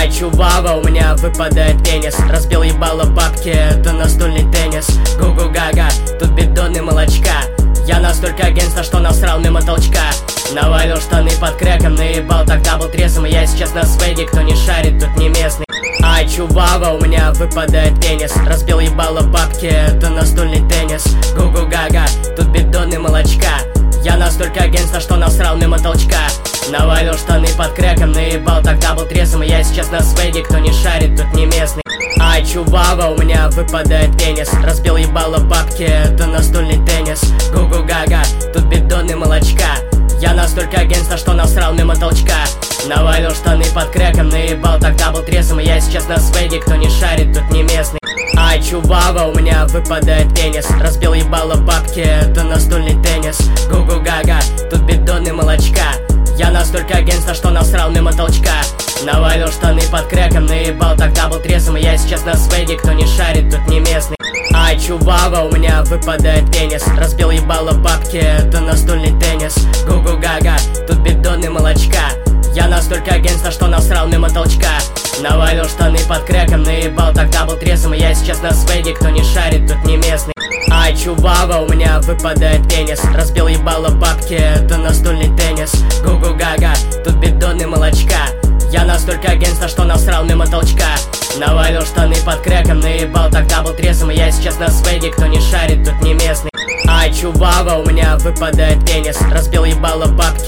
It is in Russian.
Ай, чувава, у меня выпадает пенис. Разбил ебало бабки, это настольный теннис. Гу-гу-гага, тут бидоны молочка. Я настолько генста, что насрал мимо толчка. Навалил штаны под крэком, наебал, тогда был трезвым. Я сейчас на свеге, кто не шарит, тут не местный. Ай, чувава, у меня выпадает пенис. Разбил ебало бабки, это настольный теннис. Гу-гу-гага, тут бидоны молочка. Я настолько генста, что насрал мимо толчка. Навалил штаны под крэком, наебал, тогда был трезвым. Я сейчас на свеге, кто не шарит, тут не местный. Ай, чувава, у меня выпадает пенис. Разбил ебало бабки, это настольный теннис. Гу-гу-гага, тут бидоны молочка. Я настолько генста, что насрал мимо толчка. Навалил штаны под крэком, наебал, тогда был трезвым. Я сейчас на свеге, кто не шарит, тут не местный. Ай, чувава, у меня выпадает пенис. Разбил ебало бабки, это настольный теннис. Гу-гу-гага, тут бидоны молочка. Я настолько генста, что насрал мимо толчка. Навалил штаны под крэком, наебал, тогда был трезвым. Я сейчас на свеге, кто не шарит, тут не местный. Ай, чувава, у меня выпадает пенис. Разбил ебало бабки, это настольный теннис. Гу-гу-гага, тут бидоны молочка. Я настолько генста, что насрал мимо толчка. Навалил штаны под крэком, наебал, тогда был трезвым. Я сейчас на свеге, кто не шарит, тут не местный. Ай, чувава, у меня выпадает пенис. Разбил ебало бабки, это настольный теннис. Гу-гу-гага, тут бидоны молочка. Я настолько генста, что насрал мимо толчка. Навалил штаны под крэком, наебал, тогда был трезвым. Я сейчас на свеге, кто не шарит, тут не местный. Ай, чувава, у меня выпадает пенис. Разбил ебало бабки,